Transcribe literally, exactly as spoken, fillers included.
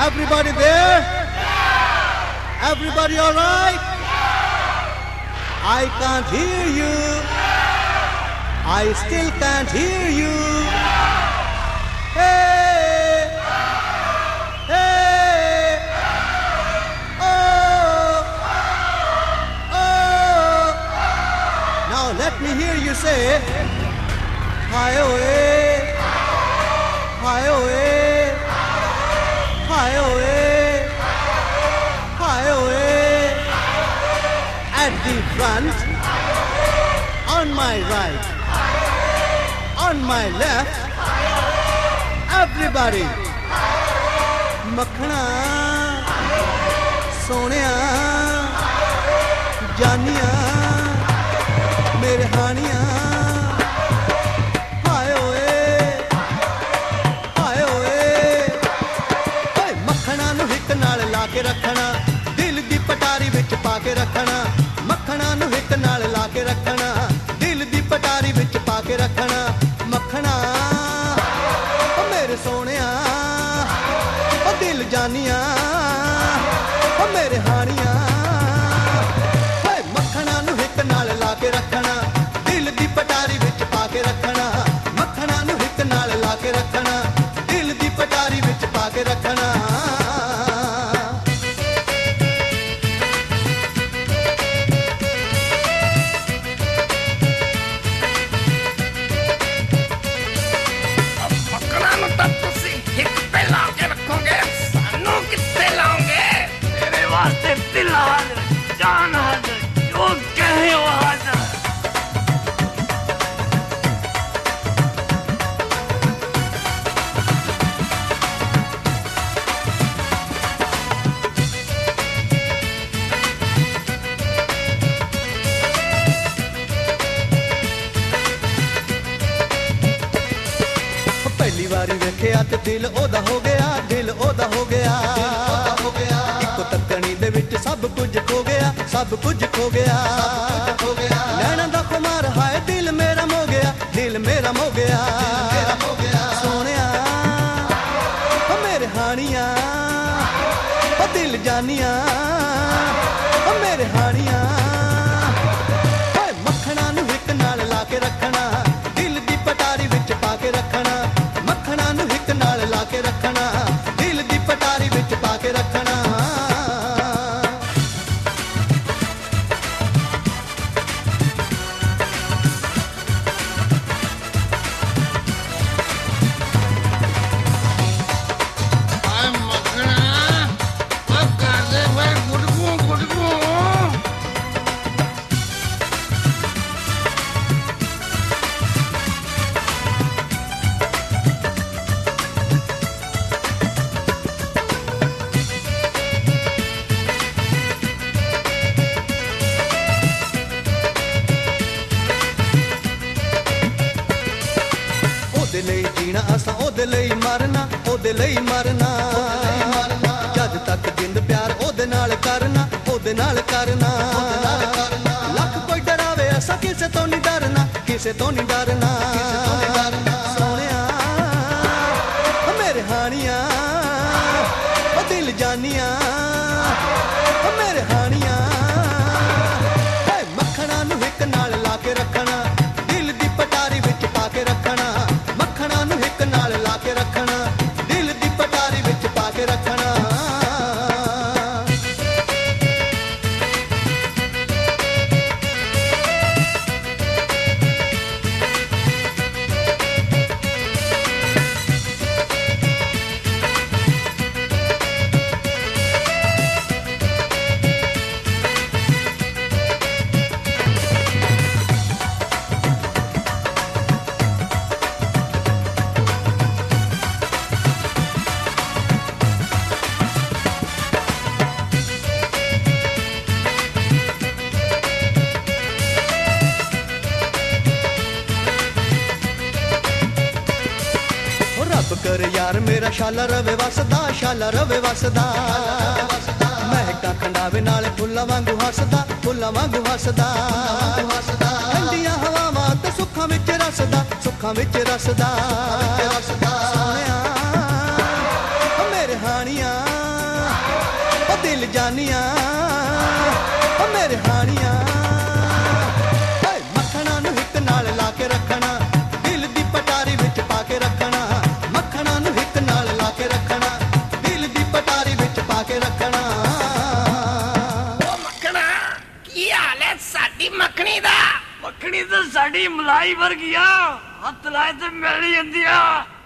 Everybody there? Everybody all right? I can't hear you. I still can't hear you. Hey, hey, oh, oh. Now let me hear you say, hi away, hi away, hi away, hi away. At the front, on my right, on my left, everybody. मखना सोनिया जानिया मेरे हानिया हाय ओए हाय ओए ओए मखना नू हिक नाल ला के रखना दिल दी पटारी विच पा के रखना मखना नू हिक नाल ला के रखना दिल दी पटारी विच पा के रखना मखना ओ मेरे सोनिया ओ दिल जानिया ओ मेरे हानिया ओए मखना नू हिक नाल ला के रखना दिल दी पटारी विच पा के रखना मखना नू हिक नाल ला के रखना दिल दी पटारी विच पा के रखना जान हाज़िर जो कहे वो हाज़िर पहली बारी वेखिया ते दिल ओदा हो गया दिल ओदा हो गया इको तकनी दे विच सब कुछ खो गया सब कुछ खो गया नैना दा खुमार हाय दिल मेरा मो गया दिल मेरा मो गया सोनिया ओ मेरे हानिया ओ दिल जानिया ओ मेरे हानिया ओए मखना नू हिक नाल ला के रखना दिल दी पटारी विच पा के रखना मखना नू हिक नाल ला के रखना दिल दी पटारी विच पा के रखना ओदे लई जीना असां ओदे लई मरना ओदे लई मरना जद तक जिंद प्यार ओदे नाल करना ओदे नाल करना लख कोई डरावे असां किसे तो नहीं डरना किसे तो नहीं डरना सोनिया ओ मेरे हानिया ओ दिल जानिया ओ मेरे हानिया ओए मखना नू हिक नाल ला के रखना दिल दी पटारी विच पा के रखना मखना नू हिक नाल ला के रखना दिल दी पटारी विच पा के रखना रब कर यार मेरा शाला रवे वसदा शाला रवे वसदा महका खंडावे नाले फुल्ला वांगू हसदा फुल्ला वांगू हसदा ठंडियां हवावां ते सुखां विच रसदा सुखां विच रसदा सोनिया ओ मेरे हानिया ਜਾਨੀਆਂ ਓ ਮੇਰੇ ਹਾਣੀਆਂ ਓਏ ਮੱਖਣਾ ਨੂੰ ਹਿੱਕ ਨਾਲ ਲਾ ਕੇ ਰੱਖਣਾ ਦਿਲ ਦੀ ਪਟਾਰੀ ਵਿੱਚ ਪਾ ਕੇ ਰੱਖਣਾ ਮੱਖਣਾ ਨੂੰ ਹਿੱਕ ਨਾਲ ਲਾ ਕੇ ਰੱਖਣਾ ਦਿਲ ਦੀ ਪਟਾਰੀ ਵਿੱਚ ਪਾ ਕੇ ਰੱਖਣਾ ਉਹ ਮੱਖਣਾ ਕੀ ਹਾਲ ਹੈ ਸਾਡੀ ਮੱਖਣੀ ਦਾ ਮੱਖਣੀ ਤਾਂ ਸਾਡੀ ਮਲਾਈ ਵਰਗੀ ਆ ਹੱਥ ਲਾਏ ਤੇ ਮਿਲ ਜਾਂਦੀ ਆ